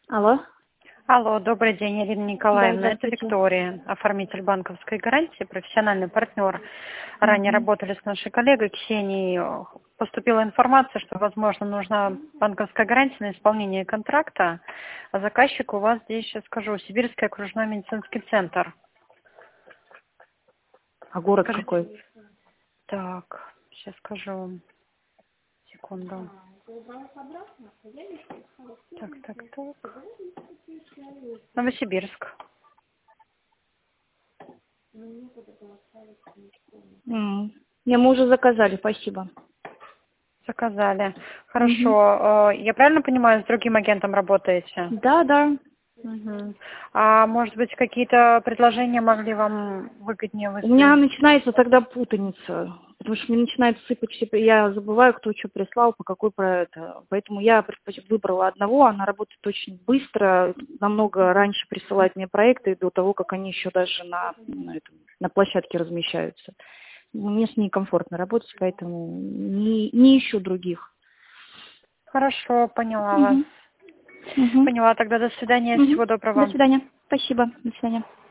Алло. Алло, добрый день, Ирина Да, Николаевна. Это здравствуйте. Виктория, оформитель банковской гарантии, профессиональный партнер. Ранее Мгм. работали с нашей коллегой Ксенией. Поступила информация, что, возможно, нужна банковская гарантия на исполнение контракта. А заказчик у вас здесь, сейчас скажу, Сибирский окружной медицинский центр. А город Скажите. какой? Так, сейчас скажу. Секунду. Так. Новосибирск. Не, мы уже заказали, спасибо. Заказали. Мгм. Хорошо. Я правильно понимаю, с другим агентом работаете? Да, да. Мгм. А может быть, какие-то предложения могли вам выгоднее У меня выставить? начинается тогда путаница, потому что мне начинает сыпать все, я забываю, кто что прислал, по какой про это. Поэтому я выбрала одного, она работает очень быстро, намного раньше присылает мне проекты до того, как они еще даже на площадке размещаются. Мне с ней комфортно работать, поэтому не ищу других. Хорошо, поняла вас. Мгм. Мгм. Поняла. Тогда до свидания. Мгм. Всего До доброго. свидания. Спасибо. До свидания.